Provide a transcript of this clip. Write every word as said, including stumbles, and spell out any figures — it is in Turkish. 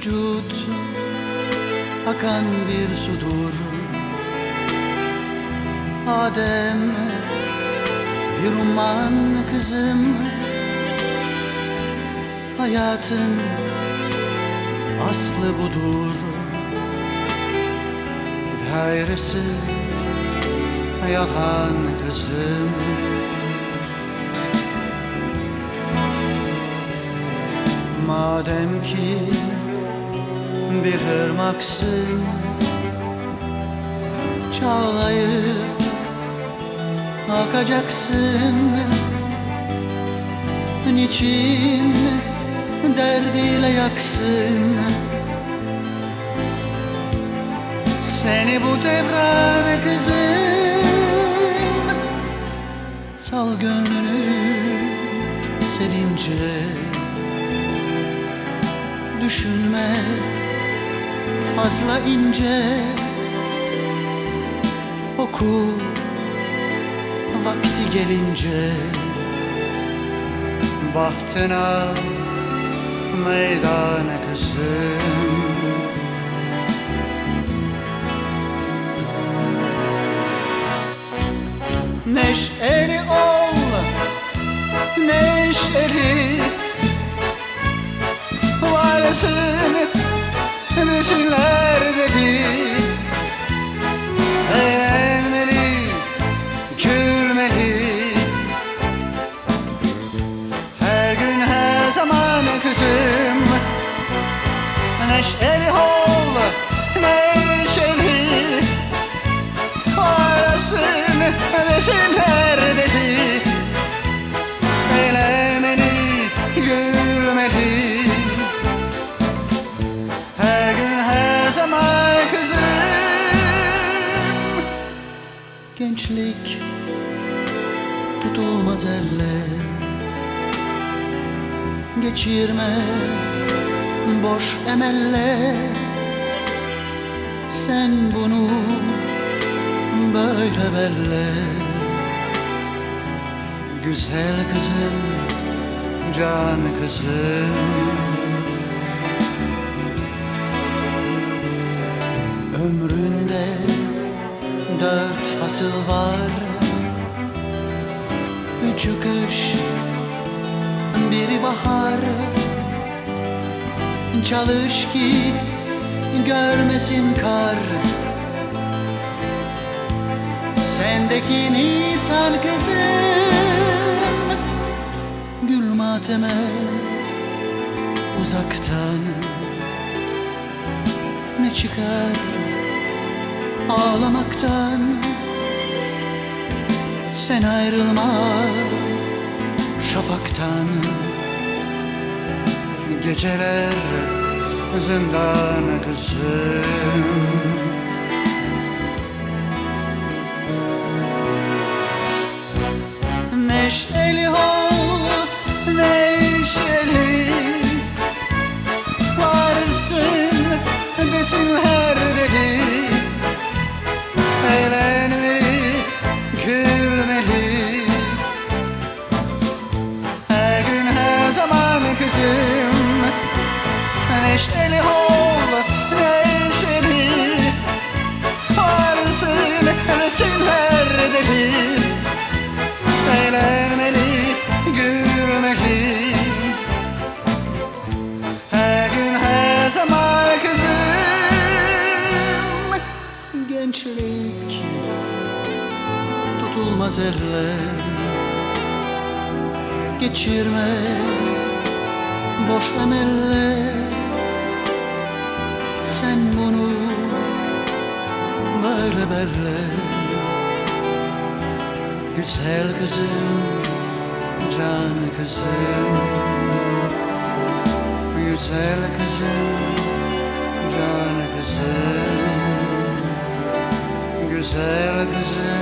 vücut akan bir sudur. Adem bir umman kızım, hayatın aslı budur. Gayrısı yalan kızım. Madem ki bir ırmaksın, çağlayıp akacaksın. Niçin derdiyle yaksın seni bu devran kızım? Sal gönlünü sevince, düşünme fazla ince. Oku vakti gelince, bahtına meydan kızım. Neşeli ol, neşeli, varsın desinler deli. Eğlenmeli, gülmeli, her gün her zaman kızım. Neşeli ol, neşeli, varsın desinler deli. Eğlenmeli, gülmeli, her gün her zaman kızım. Gençlik tutulmaz elle, geçirme boş emelle. Sen bunu böyle belle, güzel kızım, can kızım. Ömründe dört fasıl var, üçü kış, biri bahar. Çalış ki görmesin kar sendeki nisan kızım. Gül mateme uzaktan, ne çıkar ağlamaktan. Sen ayrılma şafaktan, geceler zindan kızım. Neşeli ol, neşeli, varsın desinler deli. Eğlenmeli, gülmeli, her gün her zaman kızım. Neşeli ol, neşeli, varsın desinler deli. Eğlenmeli, gülmeli, her gün her zaman kızım. Gençlik tutulmaz elle, geçirme boş emelle. Sen bunu böyle belle, güzel kızım, can kızım. Güzel kızım, can kızım. Güzel kızım.